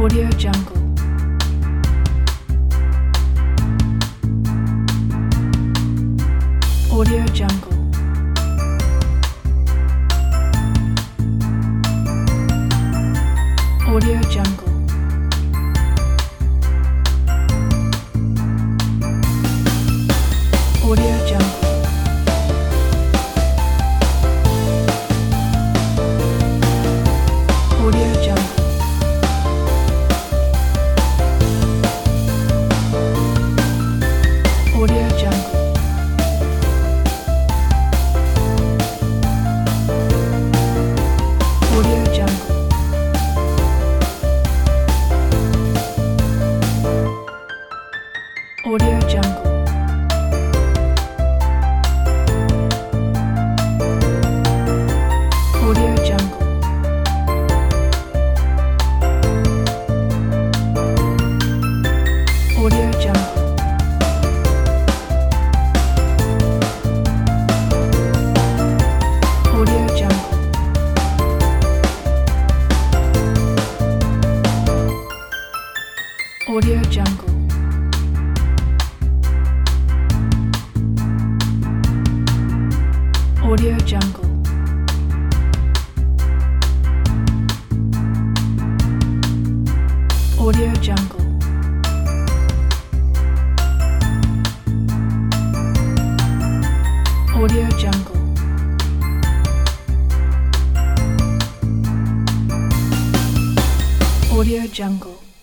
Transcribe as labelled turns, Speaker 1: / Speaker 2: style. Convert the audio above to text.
Speaker 1: Audio Jungle. Audio Jungle. Audio Jungle. Audio Jungle. Audio Jungle. Audio Jungle. Audio Jungle. Audio Jungle. Audio Jungle. Audio Jungle. Audio Jungle. Audio Jungle. Audio Jungle. Audio Jungle. Audio Jungle. Audio Jungle.